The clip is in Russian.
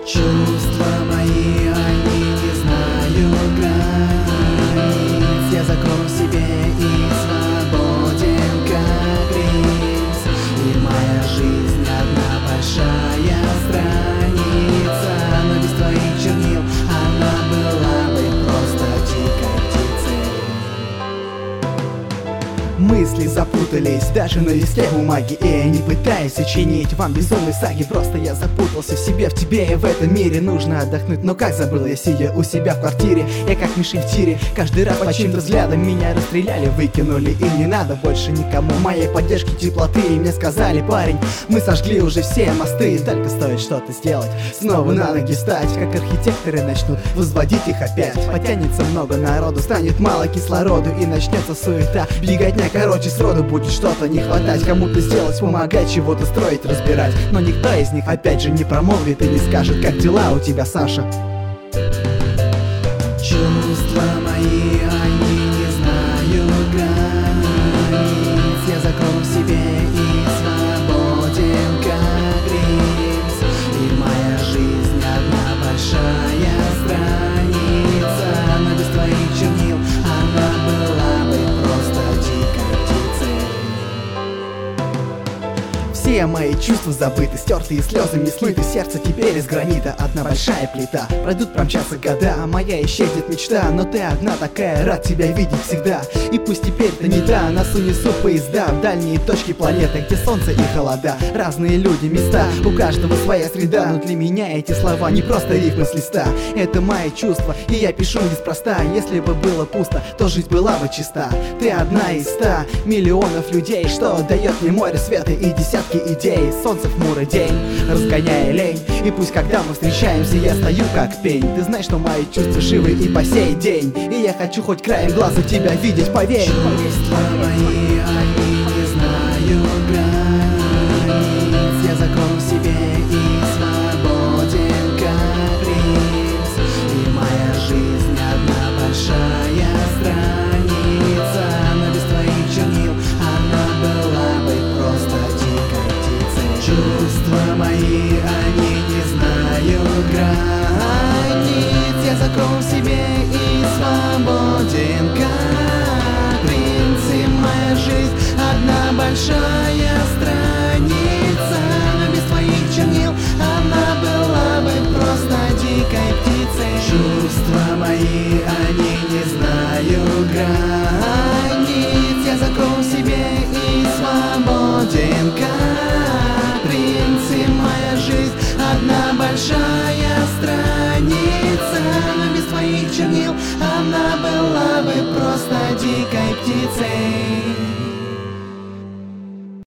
Чувства мои, они не знают границ. Я закрою в себе и свободен, как принц. И моя жизнь одна большая страница. Но без твоих чернил она была бы просто дикой птицей. Мысли запутались даже на листе бумаги, и я не пытаюсь сочинить вам безумные саги. Просто я запутался в себе, в тебе и в этом мире. Нужно отдохнуть, но как забыл я, сидя у себя в квартире. Я как мишень в тире, каждый раз по чьим-то взглядом меня расстреляли, выкинули. И не надо больше никому моей поддержки, теплоты. И мне сказали: парень, мы сожгли уже все мосты. Только стоит что-то сделать, снова на ноги стать. Как архитекторы начнут возводить их опять. Потянется много народу, станет мало кислороду, и начнется суета, беготня. Короче, сроду будет что-то не хватать. Кому-то сделать, помогать, чего-то строить, разбирать. Но никто из них опять же не промолвит и не скажет: как дела у тебя, Саша? Чувства мои, они не знают границ. Я закрою в себе и свободен, как принц. И моя жизнь одна большая страница. Но без твоих чернил она была бы просто дикой птицей. Все мои чувства забыты, стертые слезами слиты. Сердце теперь из гранита, одна большая плита. Пройдут, промчатся года, а моя исчезнет мечта. Но ты одна такая, рад тебя видеть всегда. И пусть теперь-то не та, нас унесут поезда в дальние точки планеты, где солнце и холода. Разные люди, места, у каждого своя среда. Но для меня эти слова не просто рифмы с листа. Это мои чувства, и я пишу неспроста. Если бы было пусто, то жизнь была бы чиста. Ты одна из 100 миллионов людей, что дает мне море света и десятки идей. Солнце хмурый день, разгоняя лень. И пусть когда мы встречаемся, я стою как пень. Ты знаешь, что мои чувства живы и по сей день. И я хочу хоть краем глаза тебя видеть, поверь. Чувства мои, они не знают границ. Я закрою в себе и свободен, как принц. И моя жизнь одна большая страница. Но без твоих чернил она была бы просто дикой птицей. Чувства мои, они не знают границ. Я закрою в себе и свободен, как принц. И моя жизнь одна большая страница. Но без твоих чернил она была бы просто дикой птицей. Чувства мои, они не знают границ. Я закрою в себе и свободен, как принц. И моя жизнь одна большая страница. Но без твоих чернил она была